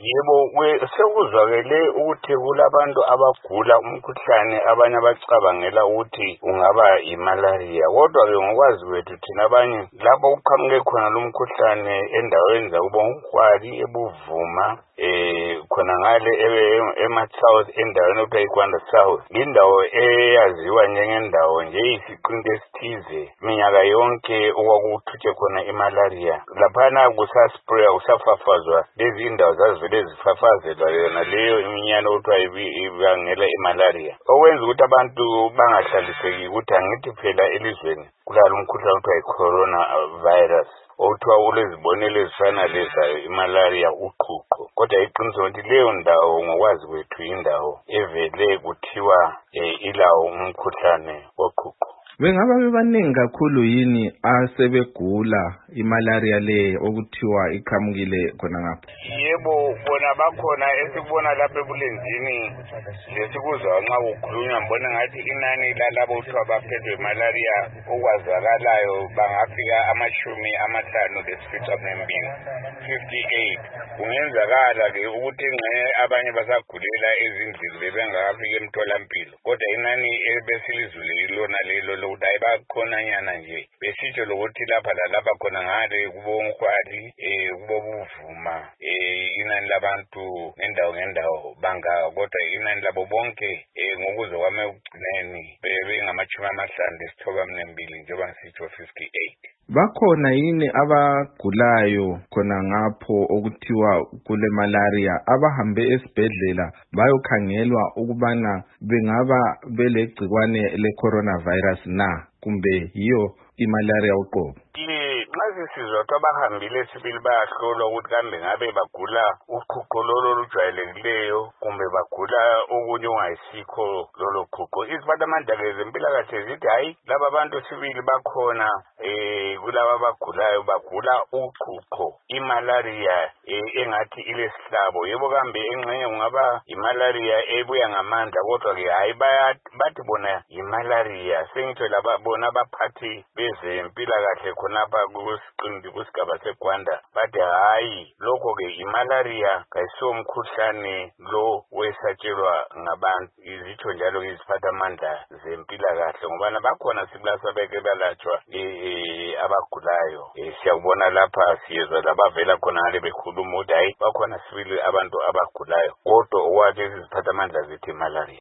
Yebo, sekuzwakele ukuthi kulabantu abagula umkhuhlane abanye abacabangela ukuthi ungaba imalaria. Kodwa-ke ngokwazi kwethu thina abanye lapho kuqhamuke khona lo mkhuhlane endaweni zakubo Nkwali, eBuvuma, khona ngale ema-South endaweni okuthiwa iGwanda South. Indawo eyaziwa njengendawo nje eyisiqinti esithize minyaka yonke okwakuthutshe khona imalaria. Laphana kusaspraya, kusafafazwa lezi indawo zazivele zifafazelwa yona leyo iminyano okuthiwa ibangela imalaria. Okwenza ukuthi abantu bangahlaliseki ukuthi angithi phela elizweni kulalo umkhuhlane okuthiwa i-corona virus okuthiwa ulezibonelo ezifana leza imalaria, uqhuqho. Kodwa iqiniso ukuthi leyo ndawo ngokwazi kwethu indawo evele kuthiwa ilawo umkhuhlane woqhuqho. Bengaba bebaningi kakhulu yini asebegula imalaria le okuthiwa iqhamukile khona ngapha? Yebo, bona bakhona esikubona lapha ebulenjini lesikuzwa nxa kukhulunywa mbona ngathi inani lalabo kuthiwa baphethwe imalaria okwazakalayo bangafika 58. Kungenzakala-ke ukuthi abanye basagulela ezindlini bebengakafika emtholampilo, kodwa inani ebesilizule ilona lelo lokuthi ayibakhonanyana nje besitsho lokuthi lapha lalapha khona ngale kubo Nkwali, kubo Buvuma, inani labantu ngendawo kodwa inani labo bonke ngokuzwa kwami ekugcineni bengama-52 njengoba ngisitsho 58. Bakhona yini abagulayo khona ngapho okuthiwa kule malaria abahambe esibhedlela bayokhangelwa ukubana bengaba belegcikwane le-coronavirus na kumbe yiyo imalaria uqobo? Nxa sisizwa ukuthi abahambile sibili bayahlolwa ukuthi kambe ngabe bagula uqhuqho lolo olujwayelekileyo kumbe bagula okunye ongayisikho lolo qhuqho. Iziphathamandla zempilakahle zithi hayi, laba bantu sibili bakhona kulaba abagulayo bagula uqhuqho, imalaria engathi ilesihlabo. Yebo, kambe engxenye kungaba imalaria ebuya ngamandla, kodwa-ke hayi bathi bona imalaria. Sengitho laba bona abaphathi bezempilakahle khonapha kusigaba seGwanda bathi hayi, lokho-ke imalaria kayisiwo umkhuhlane lo wesatshelwa ngabantu. Izitsho njalo iziphathamandla zempilakahle ngobana bakhona sibulasa beke balatshwa abagulayo. Siyakubona lapha, siyezwa labavela khona ngale bekhuluma ukuthi hayi bakhona sibili abantu abagulayo, kodwa okwathi iziphathamandla zithi imalaria.